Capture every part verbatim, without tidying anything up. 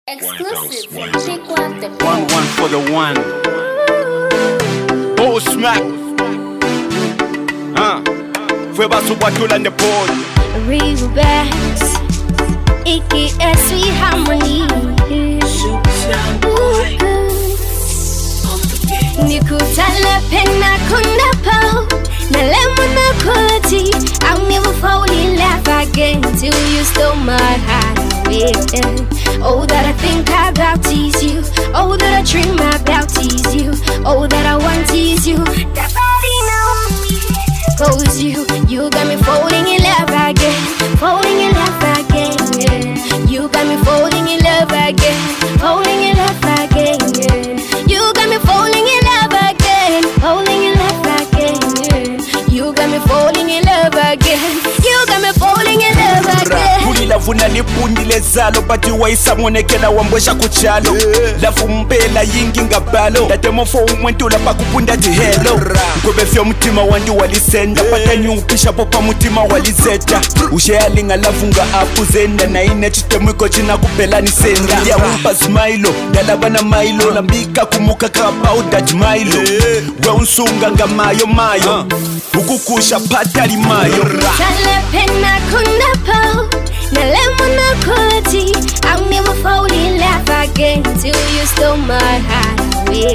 Exclusive. Check out the One one for the one. Oh smack. Huh. Fue basu batula the board. Real bass. Iki and sweet harmony. Nikutala pena kuna po. Na lemon quality. I'll never fall in love again till you stole my heart away. Oh, that I think about tease you. Oh, that I dream about tease you. Oh, that I want tease you. That body knows me. Cause you, you got me falling in love again. Falling in love again, yeah. You got me falling in love again. Falling in love again, yeah. You got me falling in love again. Falling in love again, yeah. You got me falling in love again. You got me falling in love again. Vuna lipundi lezalo bati waisa monekela wambwesha kuchalo lafu mpela yingi ngabalo datemofo umwentula pakupunda ti hello nkobefyo mutima wandi walisenda pata nyupisha popa mutima walizeta usheyalinga lavunga apuzenda na ine chitemwiko china kupelani senda ya umpa smailo dalabana mailo lambika kumuka kabau daj mailo we unsunga nga mayo mayo ukukusha patali mayo Tala pena kuna po. Na lemon quality. I'll never fall in love again till you stole my heart away.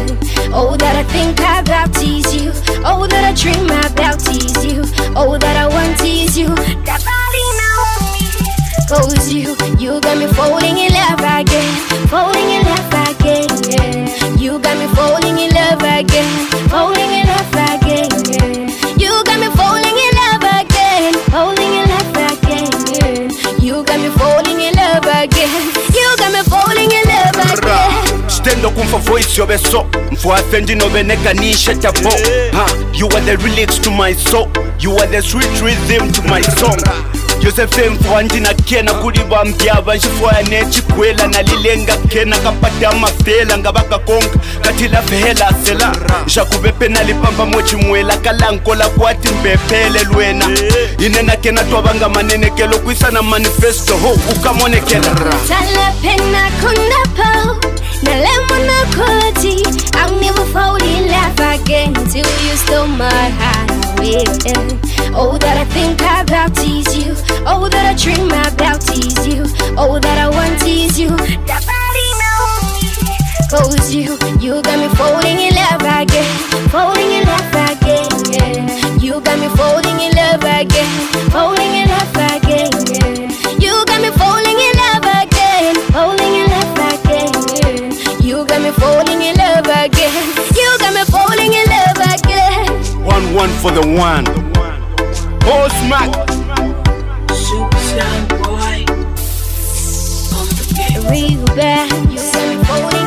Oh, that I think about tease you. Oh, that I dream about tease you. Oh, that I want tease you. That body knows me. Cause you, you got me falling in love again. Falling in love again, yeah. You got me falling in love again. Falling in love again, yeah. You got me falling in love again. Falling in love again, yeah. You got me falling in love again. You got me falling in love again. Stendo kumfa voice yobe so mfu afendi no beneka ni shetabo. Ha, you are the lyrics to my soul. You are the sweet rhythm to my song. Joseph mfuandi na kena kuliba mbyaba nshifwa nechi kwela na lilenga kena kapata mafela ngabaka konga katila vehela sela nshakubebe na lipamba mochi mwela kalankola kwati mbepele lwena inena kena twabanga manene kelo kwisa na manifesto ho ukamonekela Tala pena kuna po. Na lemon quality. I'll never fall in love again till you stole my heart away. Oh, that I think about tease you. Oh, that I dream about tease you. Oh, that I want tease you. That body knows me. Cause you, you got me falling in love again. Falling in love again, yeah. You got me falling in love again. Falling in love again, yeah. You got me falling in love again. Falling in love again, yeah. You got me falling in love again. You got me falling in love again. One one for the one. Oh smack. Super Sound Boy on the beat. Real bad. You got me falling